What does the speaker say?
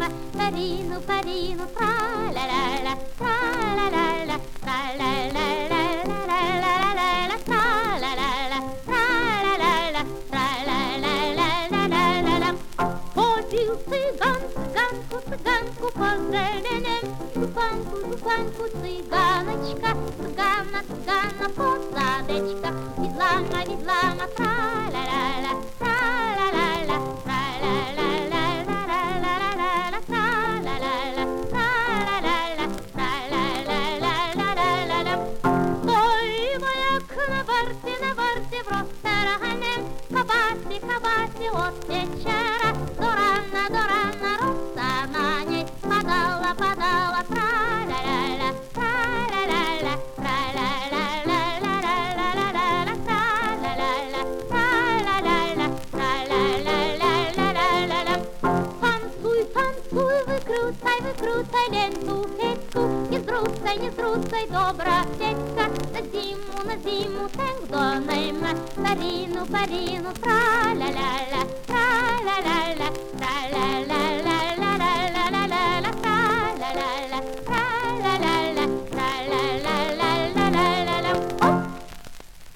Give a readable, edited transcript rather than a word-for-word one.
Парину, парину, тра-ля-ля-ля, тра-ля-ля-ля, тра-ля-ля-ля-ля-ля-ля-ля, тра-ля-ля-ля, тра-ля-ля-ля, тра-ля-ля-ля-ля-ля-ля. Ходил цыган, цыганку по зелене, зубанку, зубанку, цыганочка, цыгана, цыгана, посадочка, видлама, видлама, тра-ля-ля-ля, тра-ля-ля-ля, тра-ля-ля-ля-ля-ля-ля-ля-ля, тра-ля-ля-ля, тра-ля-ля-ля, тра-ля-ля-ля-ля-ля-ля. Стой, маяк, на варте, в ресторане, кабаси, кабаси, от вечера до рана, роса на ней падала, падала, тра-ля-ля-ля, тра-ля-ля-ля, тра-ля-ля-ля-ля-ля-ля-ля-ля, тра-ля-ля-ля, тра-ля-ля-ля, тра-ля-ля-ля-ля-ля-ля. Танцуй, танцуй, выкрутай, выкрутай ленту, петьку, не сбрусай, не сбрусай, добра петька, на зиму, тенк до нейме, парину, парину, тра-ля-ля-ля, тра-ля-ля-ля.